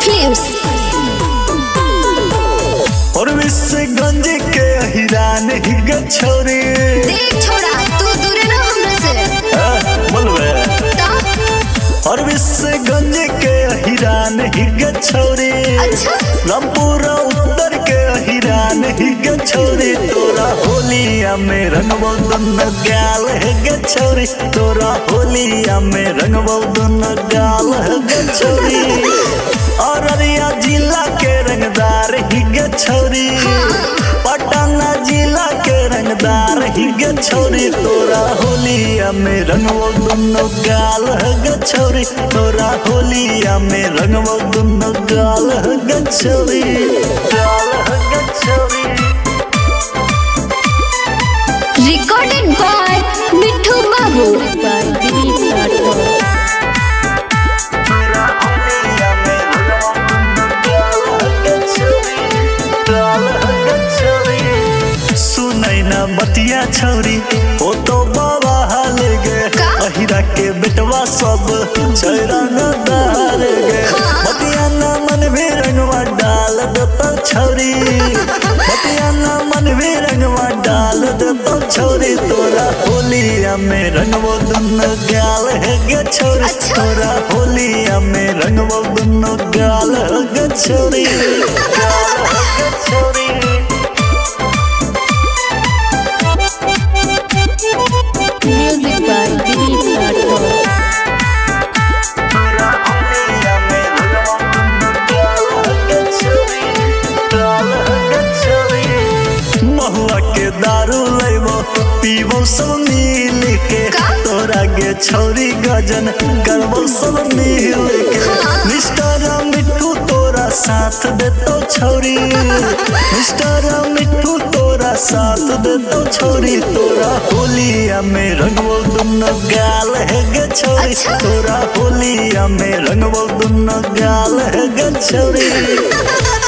Films. और विश्वगंज के हिरान हिग छोरी देख छोड़ा तू दूर ना हमरा से बोलबे। और विश्वगंज के हिरान हिग छोरी अच्छा रामपुर उत्तर के हिरान हिग छोरी तोरा होलिया में रंगबो दुनो गाल है छोरी तोरा होलिया में रंगबो दुनो गाल है छोरी। अररिया जिला के रंगदार हिग छोरी पटना जिला के रंगदार हिग छोरी तोरा होलिया में रंगबो दुनो गाल है छोरी तोरा होलिया में रंगबो दुनो गाल है छोरी गाल है छोरी। रिकॉर्डेड बाय मिठू बाबू। बतिया छौरी ओ तो बाबा हाल गे अहिरा के बेटवा सब चैरा न डाल गे बतिया न मन भी रंगवा डाल देता छौरी बतिया न मन भी रंगवा डाल देता छौरी तोरा होलिया में रंगबो दुनो गाल है गे छौरी तोरा होलिया में रंगबो दुनो गाल है गे छौरी गाल है गे छौरी। Music by Dilip Rathore. महुआ के दारू लेबो पीबो सब मिल के तोरा गे छौरी गजन करबो सब मिल के मिस्टर मिठू तोरा साथ देतो छौरी मिस्टर मिठू तोरा साथ देतो छौरी तोरा होलिया में रंगबो दुनो गाल है गे छौरी तोरा होलिया में रंगबो दुनो गाल है गे छौरी।